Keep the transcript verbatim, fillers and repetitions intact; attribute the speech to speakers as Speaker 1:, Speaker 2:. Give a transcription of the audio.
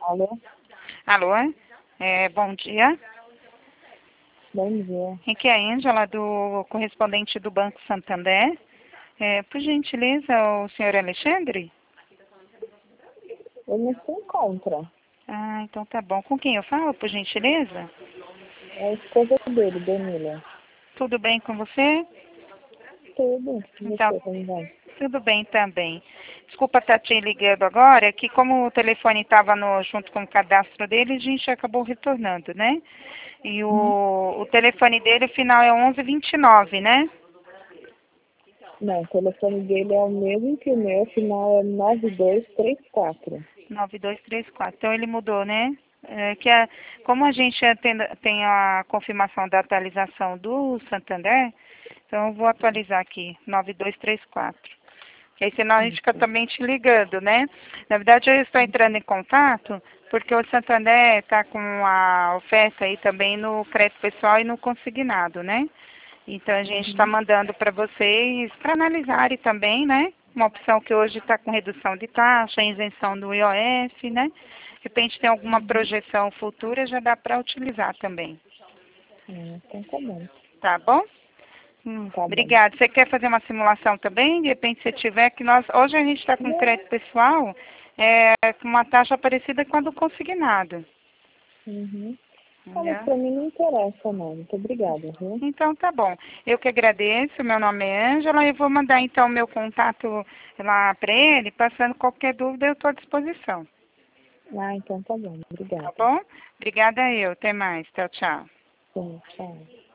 Speaker 1: Alô?
Speaker 2: Alô? É, bom dia.
Speaker 1: Bom dia.
Speaker 2: Aqui é a Ângela, do correspondente do Banco Santander. É, por gentileza, o senhor Alexandre?
Speaker 1: Ele não se encontra.
Speaker 2: Ah, então tá bom. Com quem eu falo, por gentileza?
Speaker 1: É a esposa dele, Danila.
Speaker 2: Tudo bem com você?
Speaker 1: Tudo. E
Speaker 2: Então,
Speaker 1: você, como vai?
Speaker 2: tudo bem também. Desculpa estar te ligando agora, é que como o telefone estava junto com o cadastro dele, a gente acabou retornando, né? E
Speaker 1: Uhum.
Speaker 2: o, o telefone dele, o final é onze vinte e nove, né?
Speaker 1: Não, o telefone dele é o mesmo que o meu, afinal é nove dois três quatro.
Speaker 2: nove dois três quatro. Então ele mudou, né? É, que a, como a gente tem, tem a confirmação da atualização do Santander, então eu vou atualizar aqui, nove dois três quatro. Que aí senão a gente fica
Speaker 1: Isso.
Speaker 2: também te ligando, né? Na verdade eu estou entrando em contato porque o Santander está com a oferta aí também no crédito pessoal e no consignado, né? Então a gente está
Speaker 1: Uhum.
Speaker 2: mandando para vocês para analisarem também, né? Uma opção que hoje está com redução de taxa, isenção do I O F, né? De repente tem alguma
Speaker 1: Uhum.
Speaker 2: projeção futura, já dá para utilizar também.
Speaker 1: Ah, então tá bom.
Speaker 2: Tá bom? Hum,
Speaker 1: Tá bom.
Speaker 2: obrigada. Você quer fazer uma simulação também? De repente, se tiver, que nós. Hoje a gente está com
Speaker 1: Não.
Speaker 2: crédito pessoal, é, com uma taxa parecida com a do consignado.
Speaker 1: Uhum. Ah, mas
Speaker 2: Entendeu?
Speaker 1: pra mim não interessa, não. Muito obrigada, viu?
Speaker 2: Então tá bom. Eu que agradeço, meu nome é Ângela, eu vou mandar então meu contato lá para ele, passando qualquer dúvida eu estou à disposição.
Speaker 1: Ah, então tá bom.
Speaker 2: Tá
Speaker 1: Obrigada.
Speaker 2: bom? Obrigada eu. Até mais. Tchau, tchau.
Speaker 1: Sim, tchau.